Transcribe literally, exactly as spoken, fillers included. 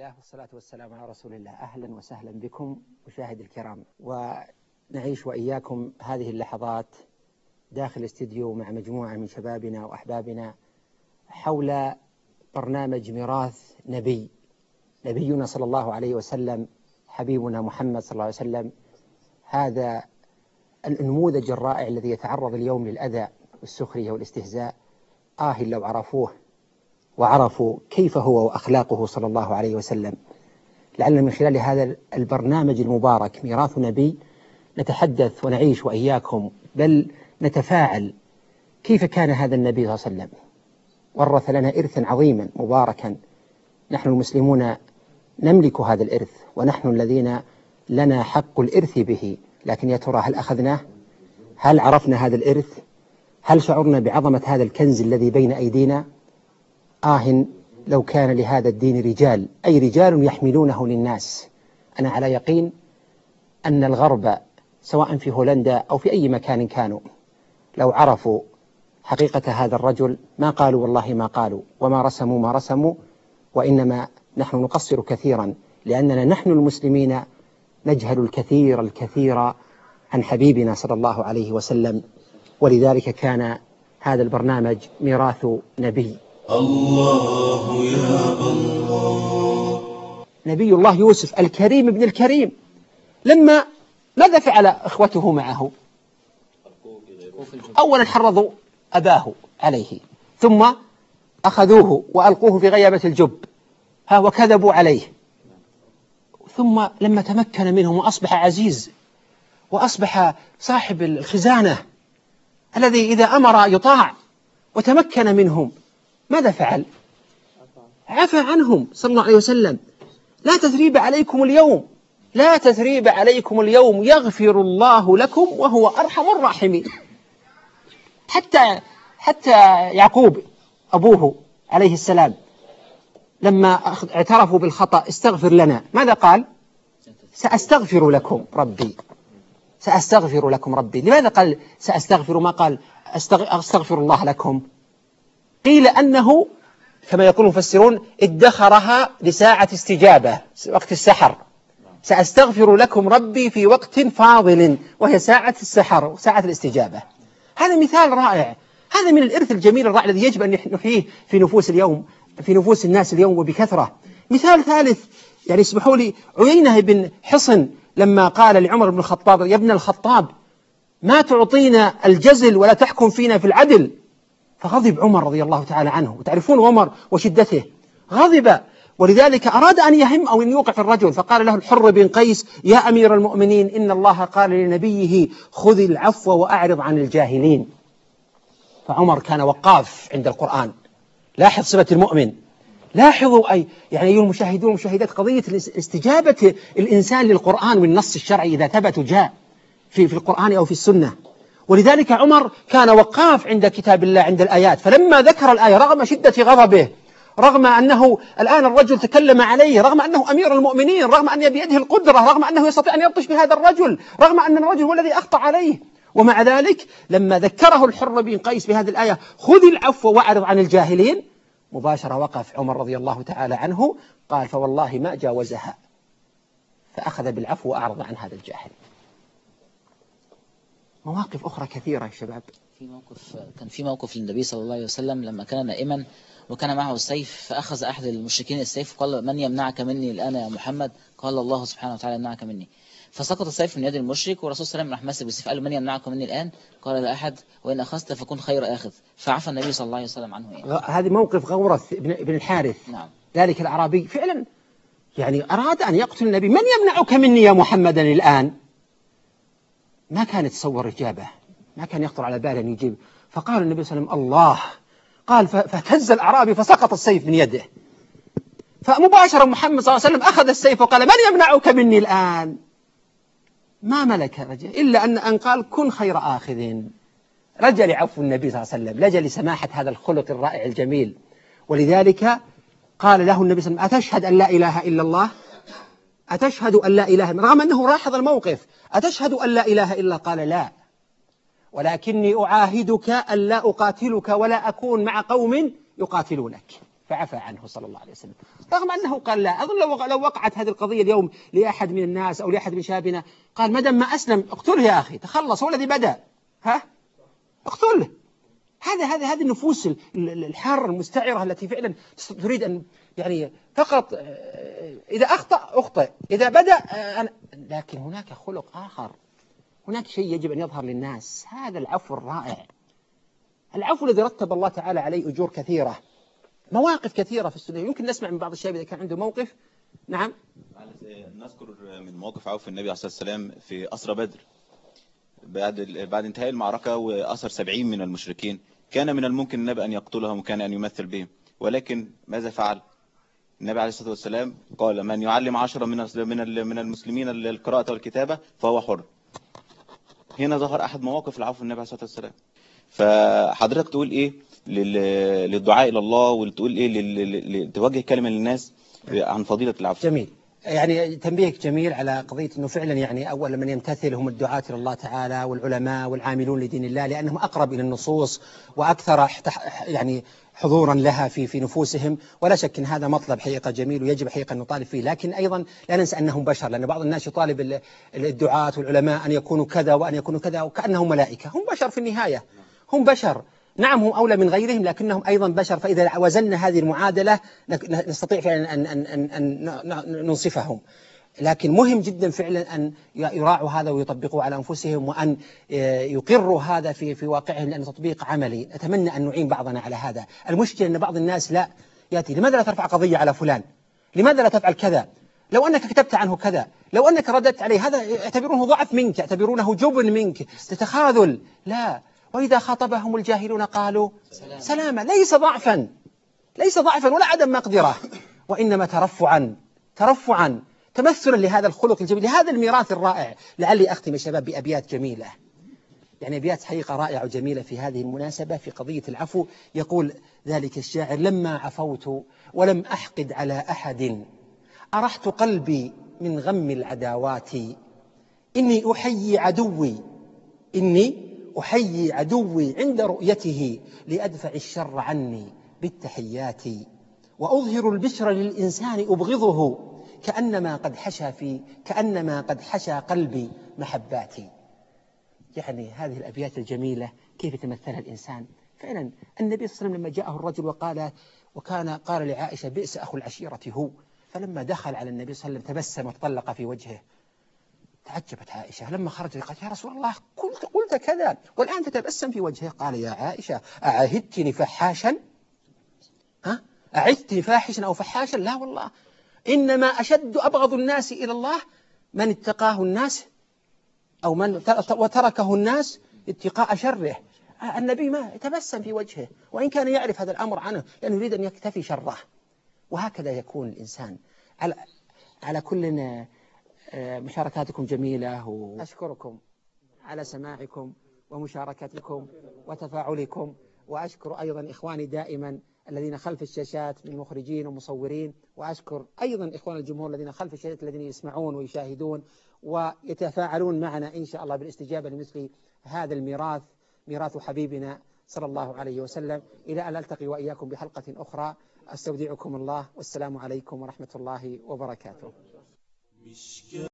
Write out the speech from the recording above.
الله والصلاة والسلام على رسول الله. أهلا وسهلا بكم مشاهدي الكرام، ونعيش وإياكم هذه اللحظات داخل استديو مع مجموعة من شبابنا وأحبابنا حول برنامج ميراث نبي نبينا صلى الله عليه وسلم، حبيبنا محمد صلى الله عليه وسلم، هذا النموذج الرائع الذي يتعرض اليوم للأذى والسخرية والاستهزاء. آه لو عرفوه وعرفوا كيف هو وأخلاقه صلى الله عليه وسلم. لعلنا من خلال هذا البرنامج المبارك ميراث نبي نتحدث ونعيش وإياكم، بل نتفاعل كيف كان هذا النبي صلى الله عليه وسلم. ورث لنا إرثا عظيما مباركا، نحن المسلمون نملك هذا الإرث، ونحن الذين لنا حق الإرث به. لكن يا ترى هل أخذناه؟ هل عرفنا هذا الإرث؟ هل شعرنا بعظمة هذا الكنز الذي بين أيدينا؟ آه لو كان لهذا الدين رجال، أي رجال يحملونه للناس. أنا على يقين أن الغرب سواء في هولندا أو في أي مكان كانوا لو عرفوا حقيقة هذا الرجل ما قالوا والله ما قالوا، وما رسموا ما رسموا. وإنما نحن نقصر كثيرا، لأننا نحن المسلمين نجهل الكثير الكثير عن حبيبنا صلى الله عليه وسلم. ولذلك كان هذا البرنامج ميراث نبي. الله يا الله. نبي الله يوسف الكريم ابن الكريم، لما ماذا فعل إخوته معه؟ أولا حرضوا أباه عليه، ثم أخذوه وألقوه في غيابة الجب، ها وكذبوا عليه. ثم لما تمكن منهم وأصبح عزيز وأصبح صاحب الخزانة الذي إذا أمر يطاع وتمكن منهم، ماذا فعل؟ عفى عنهم صلى الله عليه وسلم. لا تثريب عليكم اليوم، لا تثريب عليكم اليوم، يغفر الله لكم وهو أرحم الراحمين. حتى حتى يعقوب أبوه عليه السلام لما اعترفوا بالخطأ استغفر لنا، ماذا قال؟ سأستغفر لكم ربي، سأستغفر لكم ربي. لماذا قال سأستغفر ما قال أستغفر الله لكم؟ قيل أنه كما يقول المفسرون ادخرها لساعة استجابة، وقت السحر. سأستغفر لكم ربي في وقت فاضل، وهي ساعة السحر، ساعة الاستجابة. هذا مثال رائع، هذا من الإرث الجميل الرائع الذي يجب أن نحييه في نفوس اليوم، في نفوس الناس اليوم وبكثرة. مثال ثالث، يعني اسمحوا لي، عيينة بن حصن لما قال لعمر بن الخطاب يا ابن الخطاب ما تعطينا الجزل ولا تحكم فينا في العدل، فغضب عمر رضي الله تعالى عنه. وتعرفون عمر وشدته، غضب، ولذلك أراد أن يهم أو أن يوقف الرجل، فقال له الحر بن قيس يا أمير المؤمنين إن الله قال لنبيه خذ العفو وأعرض عن الجاهلين. فعمر كان وقاف عند القرآن. لاحظ صفة المؤمن، لاحظوا أي يعني أيها المشاهدون والمشاهدات قضية استجابة الإنسان للقرآن والنص الشرعي إذا ثبت جاء في في القرآن أو في السنة. ولذلك عمر كان وقاف عند كتاب الله عند الآيات، فلما ذكر الآية رغم شدة غضبه، رغم أنه الآن الرجل تكلم عليه، رغم أنه أمير المؤمنين، رغم أن بيده القدرة، رغم أنه يستطيع أن يبطش بهذا الرجل، رغم أن الرجل هو الذي أخطأ عليه، ومع ذلك لما ذكره الحر بن قيس بهذه الآية خذ العفو واعرض عن الجاهلين، مباشرة وقف عمر رضي الله تعالى عنه، قال فوالله ما جاوزها، فأخذ بالعفو وأعرض عن هذا الجاهل. مواقف أخرى كثيرة يا شباب. في موقف كان في موقف للنبي صلى الله عليه وسلم لما كان نائما وكان معه السيف، فأخذ أحد المشركين السيف وقال من يمنعك مني الآن يا محمد؟ قال الله سبحانه وتعالى يمنعك مني. فسقط السيف من يد المشرك، والرسول صلى الله عليه وسلم راح ماسك بالسيف قال له من يمنعك مني الآن؟ قال لا أحد، وإن أخذت فكن خير آخذ. فعفى النبي صلى الله عليه وسلم عنه. يعني هذا موقف غورث بن الحارث. نعم. ذلك الأعرابي فعلا يعني أراد أن يقتل النبي، من يمنعك مني يا محمدا الآن؟ ما كان يتصور إجابة، ما كان يخطر على باله أن يجيب. فقال النبي صلى الله عليه وسلم الله، قال فاهتز الأعرابي فسقط السيف من يده. فمباشرة محمد صلى الله عليه وسلم أخذ السيف وقال من يمنعك مني الآن؟ ما ملك رجل إلا أن أن قال كن خير آخذ. رجع لعفو النبي صلى الله عليه وسلم، لجأ لسماحة هذا الخلق الرائع الجميل. ولذلك قال له النبي صلى الله عليه وسلم أتشهد أن لا إله إلا الله؟ أتشهد أن لا إله، رغم أنه لاحظ الموقف، أتشهد أن لا إله إلا؟ قال لا، ولكني أعاهدك أن لا أقاتلك ولا أكون مع قوم يقاتلونك. فعفى عنه صلى الله عليه وسلم، رغم أنه قال لا. أظن لو لو وقعت هذه القضية اليوم لأحد من الناس أو لأحد من شابنا قال ما دام ما أسلم اقتله يا أخي، تخلص، هو الذي بدأ، ها اقتله. هذا هذا هذه النفوس الحارة المستعرة التي فعلا تريد أن يعني فقط إذا أخطأ أخطأ، إذا بدأ أنا. لكن هناك خلق آخر، هناك شيء يجب أن يظهر للناس، هذا العفو الرائع، العفو الذي رتب الله تعالى عليه أجور كثيرة، مواقف كثيرة في السنة. يمكن نسمع من بعض الشباب إذا كان عنده موقف. نعم، نذكر من مواقف عفو النبي عليه الصلاة والسلام في أسرى بدر بعد بعد انتهاء المعركة وأسر سبعين من المشركين. كان من الممكن النبي أن يقتلهم وكان أن يمثل بهم، ولكن ماذا فعل النبي عليه الصلاة والسلام؟ قال من يعلم عشرة من من المسلمين القراءة والكتابة فهو حر. هنا ظهر أحد مواقف العفو النبي عليه الصلاة والسلام. فحضرتك تقول إيه للدعاء إلى الله، وتقول إيه توجه كلمة للناس عن فضيلة العفو؟ جميل، يعني تنبيهك جميل على قضية أنه فعلا يعني أول من يمتثل هم الدعاة إلى الله تعالى والعلماء والعاملون لدين الله، لأنهم أقرب إلى النصوص وأكثر يعني حضورا لها في في نفوسهم. ولا شك أن هذا مطلب حقيقة جميل ويجب حقيقة أن نطالب فيه، لكن أيضا لا ننسى أنهم بشر، لأن بعض الناس يطالب الدعاة والعلماء أن يكونوا كذا وأن يكونوا كذا وكأنهم ملائكة. هم بشر في النهاية، هم بشر، نعم هم أولى من غيرهم لكنهم أيضا بشر. فإذا وزننا هذه المعادلة نستطيع فعلا أن, أن, أن, أن ننصفهم. لكن مهم جدا فعلا أن يراعوا هذا ويطبقوا على أنفسهم وأن يقروا هذا في في واقعهم، لأن تطبيق عملي. أتمنى أن نعين بعضنا على هذا. المشكلة أن بعض الناس لا يأتي لماذا لا ترفع قضية على فلان، لماذا لا تفعل كذا، لو أنك كتبت عنه كذا، لو أنك رددت عليه، هذا يعتبرونه ضعف منك، يعتبرونه جبن منك، تتخاذل. لا، وإذا خاطبهم الجاهلون قالوا سلاما. ليس ضعفا، ليس ضعفا ولا عدم مقدرة، وإنما ترفعا، ترفعا تمثلا لهذا الخلق الجميل، لهذا الميراث الرائع. لعلي أختم يا شباب بأبيات جميلة، يعني أبيات حقيقة رائعة وجميلة في هذه المناسبة في قضية العفو. يقول ذلك الشاعر: لما عفوت ولم أحقد على أحد، أرحت قلبي من غم العداوات، إني أحيي عدوي إني أحيي عدوي عند رؤيته، لأدفع الشر عني بالتحيات، وأظهر البشر للإنسان أبغضه، كأنما قد حشى في كأنما قد حشى قلبي محباتي. يعني هذه الأبيات الجميلة كيف تمثلها الإنسان فعلا. النبي صلى الله عليه وسلم لما جاءه الرجل وقال وكان قال لعائشة: بئس أخو العشيرة هو، فلما دخل على النبي صلى الله عليه وسلم تبسم وتطلق في وجهه. تعجبت عائشة لما خرج قالت: يا رسول الله قلت, قلت كذا والآن تتبسم في وجهه. قال: يا عائشة أعهدتني فحاشا؟ ها؟ أعدتني فاحشا أو فحاشا؟ لا والله، إنما أشد أبغض الناس إلى الله من اتقاه الناس أو من وتركه الناس اتقاء شره. النبي ما تبسم في وجهه وإن كان يعرف هذا الأمر عنه، لأنه يريد أن يكتفي شره. وهكذا يكون الإنسان. على, على كل مشاركاتكم جميلة، وأشكركم على سماعكم ومشاركتكم وتفاعلكم. وأشكر أيضا إخواني دائما الذين خلف الشاشات من مخرجين ومصورين، وأشكر أيضا إخوان الجمهور الذين خلف الشاشات الذين يسمعون ويشاهدون ويتفاعلون معنا إن شاء الله بالاستجابة لمثل هذا الميراث، ميراث حبيبنا صلى الله عليه وسلم. إلى أن ألتقي وإياكم بحلقة أخرى، أستودعكم الله، والسلام عليكم ورحمة الله وبركاته.